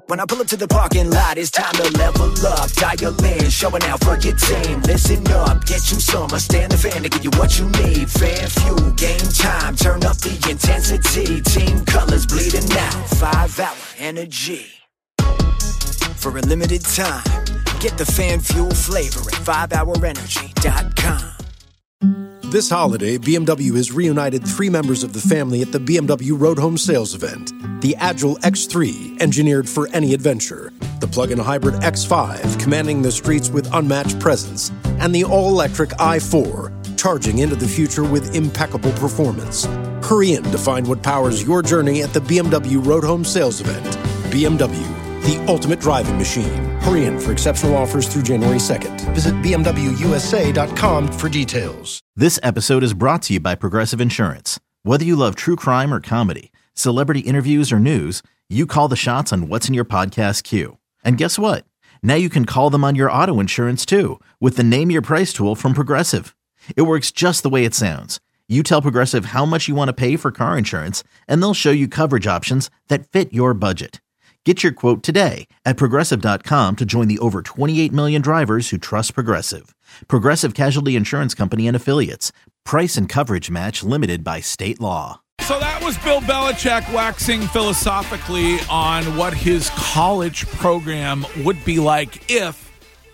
When I pull up to the parking lot, it's time to level up. Dial in, showing out for your team. Listen up, get you some. Stand the fan to give you what you need. Fan fuel, game time, turn up the intensity. Team colors bleeding out, 5-hour energy. For a limited time, get the fan fuel flavor at 5hourenergy.com. This holiday, BMW has reunited 3 members of the family at the BMW Road Home Sales event. The Agile X3, engineered for any adventure. The plug-in hybrid X5, commanding the streets with unmatched presence. And the all-electric i4, charging into the future with impeccable performance. Hurry in to find what powers your journey at the BMW Road Home Sales event. BMW, the ultimate driving machine. Hurry in for exceptional offers through January 2nd. Visit BMWUSA.com for details. This episode is brought to you by Progressive Insurance. Whether you love true crime or comedy, celebrity interviews or news, you call the shots on what's in your podcast queue. And guess what? Now you can call them on your auto insurance too with the Name Your Price tool from Progressive. It works just the way it sounds. You tell Progressive how much you want to pay for car insurance, and they'll show you coverage options that fit your budget. Get your quote today at Progressive.com to join the over 28 million drivers who trust Progressive. Progressive Casualty Insurance Company and Affiliates. Price and coverage match limited by state law. So that was Bill Belichick waxing philosophically on what his college program would be like if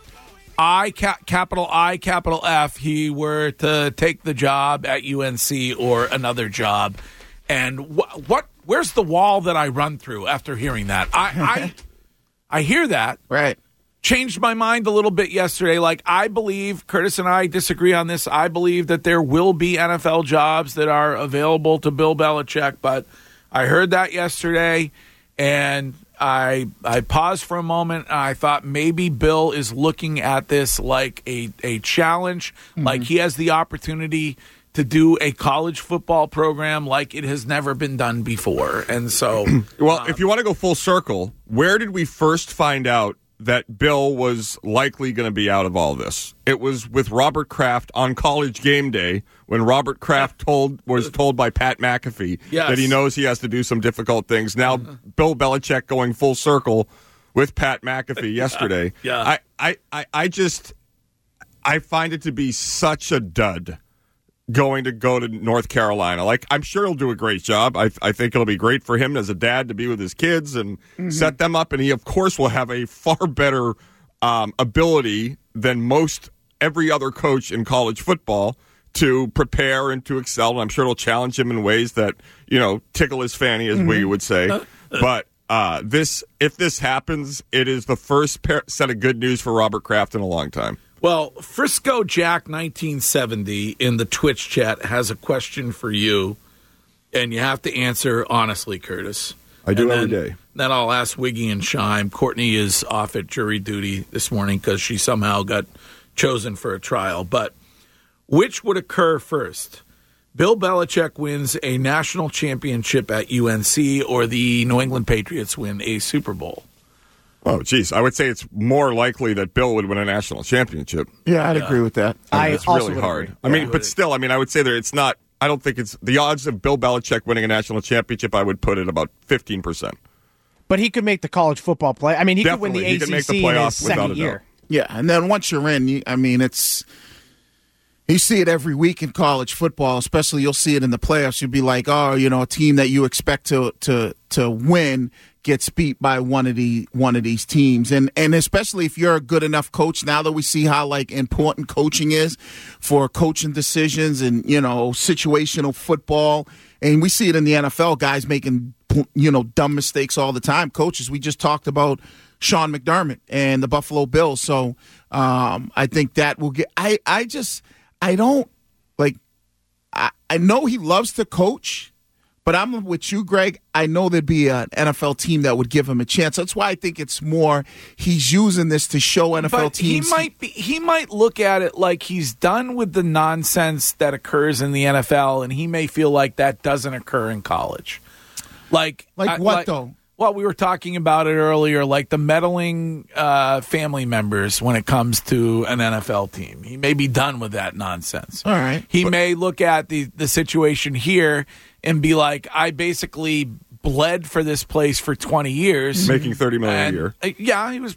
capital I, capital F, he were to take the job at UNC or another job. And where's the wall that I run through after hearing that? I hear that. Right. Changed my mind a little bit yesterday. Like, I believe, Curtis and I disagree on this, I believe that there will be NFL jobs that are available to Bill Belichick, but I heard that yesterday, and I paused for a moment, and I thought maybe Bill is looking at this like a challenge, like he has the opportunity to do a college football program like it has never been done before. And so... Well, if you want to go full circle, where did we first find out that Bill was likely going to be out of all this? It was with Robert Kraft on College Game Day when Robert Kraft was told by Pat McAfee that he knows he has to do some difficult things. Now, Bill Belichick going full circle with Pat McAfee yesterday. Yeah. I find it to be such a dud going to go to North Carolina. Like, I'm sure he'll do a great job. I think it'll be great for him as a dad to be with his kids and set them up. And he, of course, will have a far better ability than every other coach in college football to prepare and to excel. And I'm sure it'll challenge him in ways that, tickle his fanny, as we would say. But if this happens, it is the first set of good news for Robert Kraft in a long time. Well, Frisco Jack 1970 in the Twitch chat has a question for you, and you have to answer honestly, Curtis. I do every day. Then I'll ask Wiggy and Shime. Courtney is off at jury duty this morning because she somehow got chosen for a trial. But which would occur first? Bill Belichick wins a national championship at UNC or the New England Patriots win a Super Bowl? Oh, geez. I would say it's more likely that Bill would win a national championship. Yeah, I'd agree with that. It's really hard. Agree. But still, I would say that it's not, I don't think it's, the odds of Bill Belichick winning a national championship, I would put it about 15%. But he could make the college football play. I mean, he Definitely. could win the ACC make the in his playoffs without second a year. doubt. Yeah, and then once you're in, you see it every week in college football, especially you'll see it in the playoffs. You'll be like, a team that you expect to win gets beat by one of these teams. And especially if you're a good enough coach, now that we see how important coaching is for coaching decisions and, situational football. And we see it in the NFL, guys making, dumb mistakes all the time. Coaches, we just talked about Sean McDermott and the Buffalo Bills. So I think that will get, I know he loves to coach, but I'm with you, Greg. I know there'd be an NFL team that would give him a chance. That's why I think it's more he's using this to show NFL teams. He might look at it like he's done with the nonsense that occurs in the NFL, and he may feel like that doesn't occur in college. Though? Well, we were talking about it earlier, like the meddling family members when it comes to an NFL team. He may be done with that nonsense. All right. He may look at the situation here and be like, I basically bled for this place for 20 years, making $30 million a year. Yeah, he was.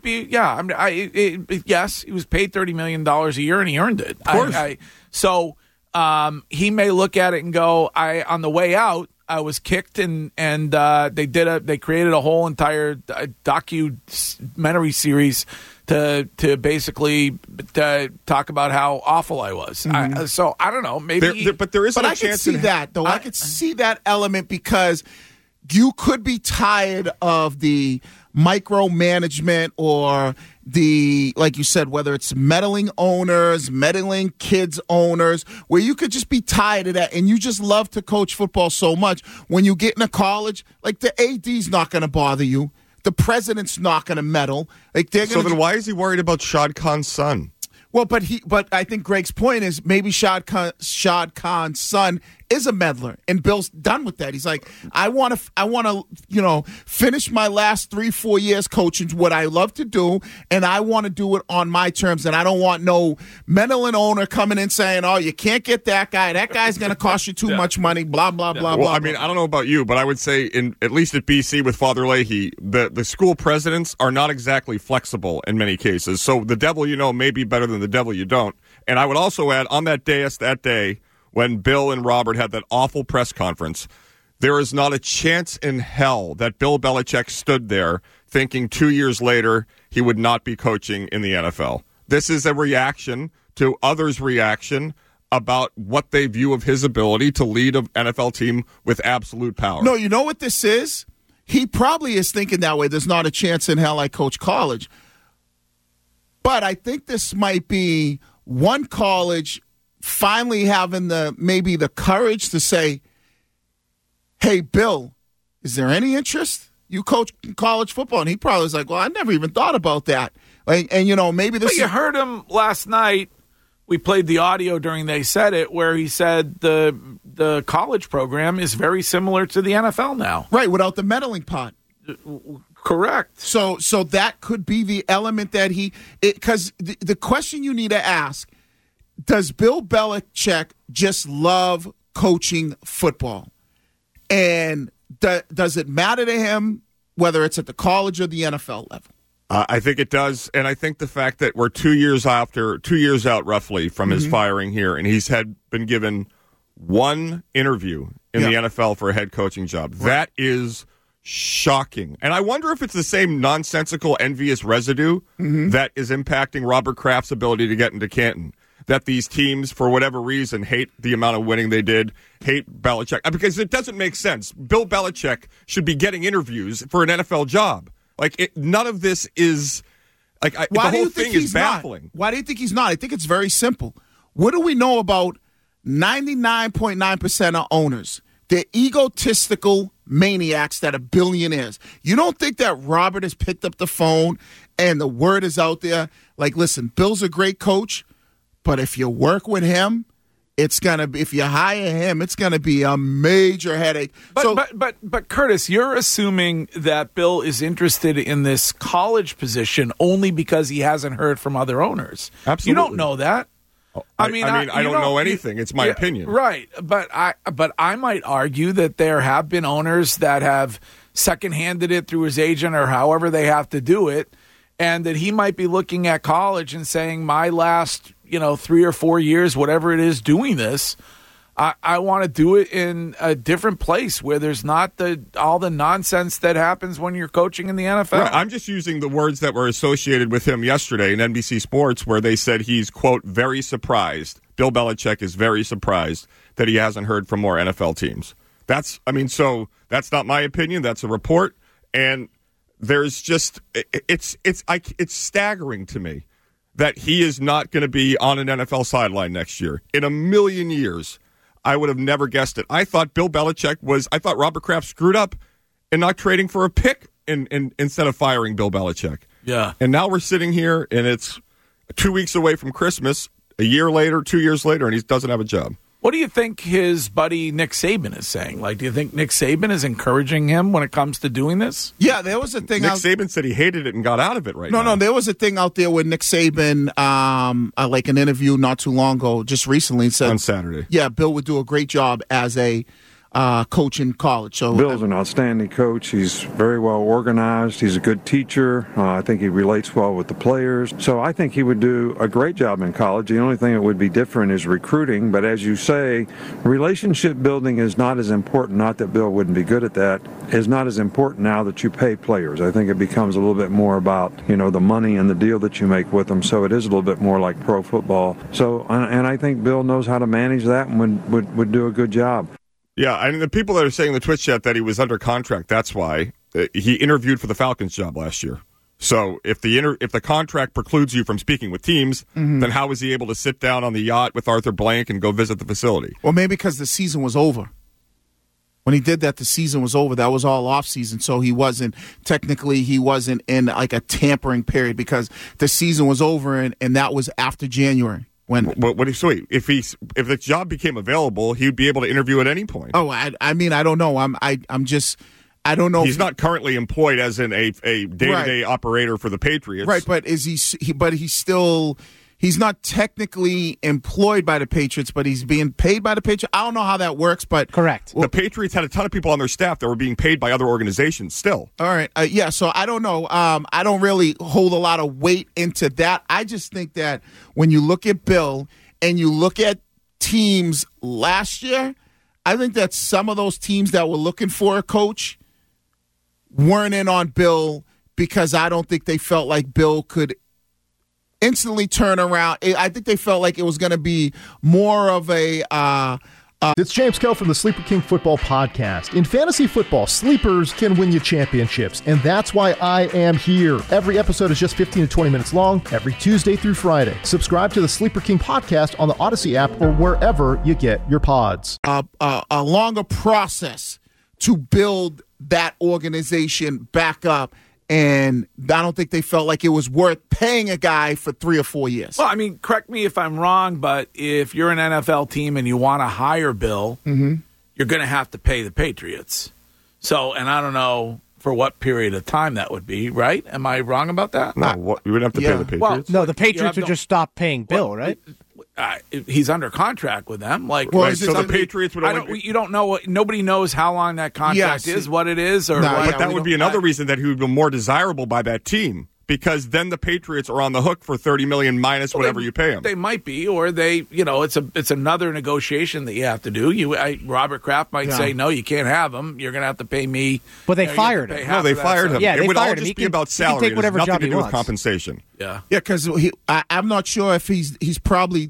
Yes, he was paid $30 million a year, and he earned it. Of course. So he may look at it and go, on the way out, I was kicked, and they created a whole entire documentary series to basically talk about how awful I was. So I don't know. Maybe, but there isn't. But a I could chance see that though. I could see that element because you could be tired of the micromanagement or the, like you said, whether it's meddling owners, meddling kids owners, where you could just be tired of that and you just love to coach football so much. When you get into college, like the AD's not going to bother you. The president's not going to meddle. Like they're so then why is he worried about Shad Khan's son? Well, but I think Greg's point is maybe Shad Khan's son is a meddler, and Bill's done with that. He's like, I want to, finish my last 3-4 years coaching what I love to do, and I want to do it on my terms, and I don't want no meddling owner coming in saying, oh, you can't get that guy. That guy's going to cost you too much money. Blah blah blah blah. Well, I mean, I don't know about you, but I would say at least at BC with Father Leahy, the school presidents are not exactly flexible in many cases. So the devil you know may be better than the devil you don't. And I would also add, on that day when Bill and Robert had that awful press conference, there is not a chance in hell that Bill Belichick stood there thinking 2 years later he would not be coaching in the NFL. This is a reaction to others' reaction about what they view of his ability to lead an NFL team with absolute power. No, you know what this is? He probably is thinking that way. There's not a chance in hell I coach college. But I think this might be one college finally having maybe the courage to say, hey, Bill, is there any interest? You coach college football. And he probably was like, well, I never even thought about that. And maybe this But you heard him last night. We played the audio during They Said It, where he said the college program is very similar to the NFL now. Right, without the meddling part. Correct. So that could be the element that because the question you need to ask, does Bill Belichick just love coaching football? And does it matter to him whether it's at the college or the NFL level? I think it does, and I think the fact that we're 2 years out roughly from his firing here, and he's been given one interview in the NFL for a head coaching job. Right. That is shocking. And I wonder if it's the same nonsensical, envious residue that is impacting Robert Kraft's ability to get into Canton. That these teams, for whatever reason, hate the amount of winning they did, hate Belichick. Because it doesn't make sense. Bill Belichick should be getting interviews for an NFL job. None of this is, the whole thing is baffling. Why do you think he's not? I think it's very simple. What do we know about 99.9% of owners? They're egotistical maniacs that are billionaires. You don't think that Robert has picked up the phone and the word is out there? Like, listen, Bill's a great coach, but if you work with him, if you hire him, it's gonna be a major headache. But Curtis, you're assuming that Bill is interested in this college position only because he hasn't heard from other owners. Absolutely, you don't know that. I don't know anything. It's my opinion. Right. But I might argue that there have been owners that have second-handed it through his agent or however they have to do it, and that he might be looking at college and saying, my last 3 or 4 years, whatever it is, doing this, I want to do it in a different place where there's not all the nonsense that happens when you're coaching in the NFL. Right. I'm just using the words that were associated with him yesterday in NBC Sports, where they said he's, quote, very surprised. Bill Belichick is very surprised that he hasn't heard from more NFL teams. So that's not my opinion. That's a report. And there's just, it's staggering to me that he is not going to be on an NFL sideline next year. In a million years, I would have never guessed it. I thought Robert Kraft screwed up in not trading for a pick instead of firing Bill Belichick. Yeah. And now we're sitting here, and it's 2 weeks away from Christmas, a year later, 2 years later, and he doesn't have a job. What do you think his buddy Nick Saban is saying? Do you think Nick Saban is encouraging him when it comes to doing this? Yeah, there was a thing. Nick Saban said he hated it and got out of it now. No, there was a thing out there with Nick Saban, like an interview not too long ago, just recently. Said, on Saturday. Yeah, Bill would do a great job as a coach in college. So Bill's an outstanding coach. He's very well organized. He's a good teacher. I think he relates well with the players. So I think he would do a great job in college. The only thing that would be different is recruiting. But as you say, relationship building is not as important. Not that Bill wouldn't be good at that. Is not as important now that you pay players. I think it becomes a little bit more about, the money and the deal that you make with them. So it is a little bit more like pro football. So, and I think Bill knows how to manage that and would do a good job. Yeah, and the people that are saying in the Twitch chat that he was under contract, that's why he interviewed for the Falcons job last year. So if the contract precludes you from speaking with teams, then how was he able to sit down on the yacht with Arthur Blank and go visit the facility? Well, maybe because the season was over. When he did that, the season was over. That was all off season, so he wasn't in like a tampering period because the season was over and that was after January. If the job became available, he'd be able to interview at any point. Oh, I mean, I don't know. I don't know. He's not currently employed as a day-to-day operator for the Patriots, right? But he's not technically employed by the Patriots, but he's being paid by the Patriots. I don't know how that works, but correct. The Patriots had a ton of people on their staff that were being paid by other organizations still. All right, yeah. So I don't know. I don't really hold a lot of weight into that. I just think that when you look at Bill and you look at teams last year, I think that some of those teams that were looking for a coach weren't in on Bill because I don't think they felt like Bill could instantly turn around. I think they felt like it was going to be more of a... It's James Koh from the Sleeper King Football Podcast. In fantasy football, sleepers can win you championships, and that's why I am here. Every episode is just 15 to 20 minutes long, every Tuesday through Friday. Subscribe to the Sleeper King Podcast on the Odyssey app or wherever you get your pods. A longer process to build that organization back up. And I don't think they felt like it was worth paying a guy for 3 or 4 years. Well, I mean, correct me if I'm wrong, but if you're an NFL team and you want to hire Bill, you're going to have to pay the Patriots. So, and I don't know for what period of time that would be, right? Am I wrong about that? No, you would have to pay the Patriots. Well, no, the Patriots would just stop paying Bill, right? He's under contract with them. So the Patriots would only... You don't know. Nobody knows how long that contract is, what it is, or what. But that would be another reason that he would be more desirable by that team. Because then the Patriots are on the hook for $30 million minus whatever you pay them. They might be, or it's another negotiation that you have to do. Robert Kraft might say, no, you can't have him. You're going to have to pay me. But they fired him. No, they fired him. Yeah, it would all him. just be about salary. Take whatever it has nothing job to do he with compensation. Yeah, because I'm not sure if he's probably.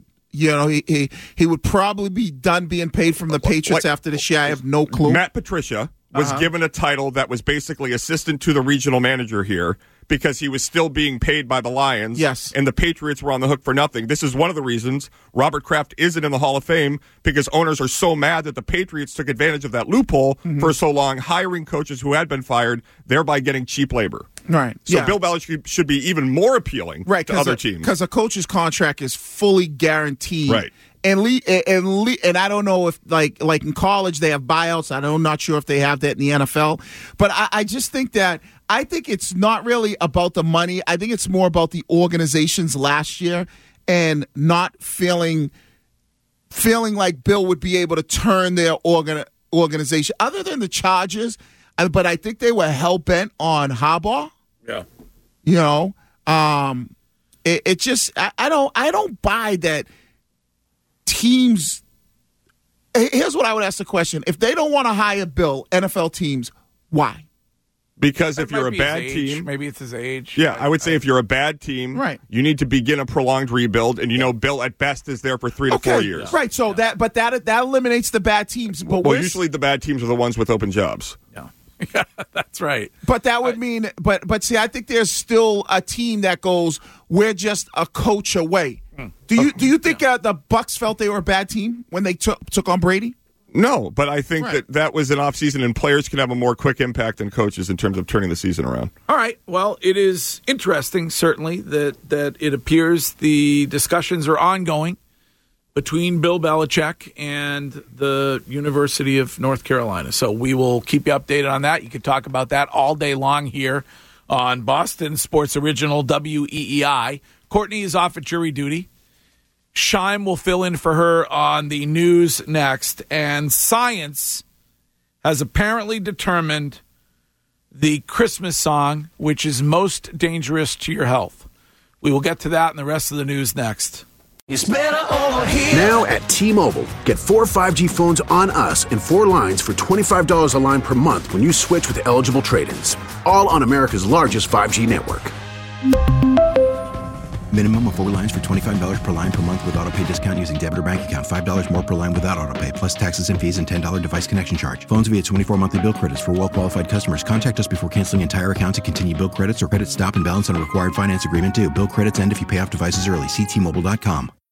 He would probably be done being paid from the Patriots after this year. I have no clue. Matt Patricia was given a title that was basically assistant to the regional manager here because he was still being paid by the Lions. Yes. And the Patriots were on the hook for nothing. This is one of the reasons Robert Kraft isn't in the Hall of Fame because owners are so mad that the Patriots took advantage of that loophole for so long, hiring coaches who had been fired, thereby getting cheap labor. Right. So Bill Belichick should be even more appealing to other teams. Because a coach's contract is fully guaranteed. Right. And I don't know if like in college they have buyouts. I'm not sure if they have that in the NFL. But I just think that it's not really about the money. I think it's more about the organizations last year and not feeling like Bill would be able to turn their organization, other than the Chargers. But I think they were hell bent on Harbaugh. Yeah. It just I don't buy that. Teams, here's what I would ask the question. If they don't want to hire Bill, NFL teams, why? Because if you're a bad team... Maybe it's his age. Yeah, I would say if you're a bad team, right, you need to begin a prolonged rebuild, and Bill at best is there for 3 to 4 years. Right, so that eliminates the bad teams. But usually the bad teams are the ones with open jobs. Yeah. Yeah, that's right. But that would mean, but see, I think there's still a team that goes, we're just a coach away. Do you think the Bucs felt they were a bad team when they took on Brady? No, but I think that was an offseason, and players can have a more quick impact than coaches in terms of turning the season around. All right. Well, it is interesting, certainly, that it appears the discussions are ongoing between Bill Belichick and the University of North Carolina. So we will keep you updated on that. You can talk about that all day long here on Boston Sports Original WEEI. Courtney is off at jury duty. Scheim will fill in for her on the news next. And science has apparently determined the Christmas song which is most dangerous to your health. We will get to that and the rest of the news next. It's better over here. Now at T-Mobile, get 4 5G phones on us and 4 lines for $25 a line per month when you switch with eligible trade-ins. All on America's largest 5G network. Minimum of 4 lines for $25 per line per month with autopay discount using debit or bank account. $5 more per line without autopay, plus taxes and fees and $10 device connection charge. Phones via 24 monthly bill credits for well-qualified customers. Contact us before canceling entire account to continue bill credits or credit stop and balance on required finance agreement due. Bill credits end if you pay off devices early. See T-Mobile.com.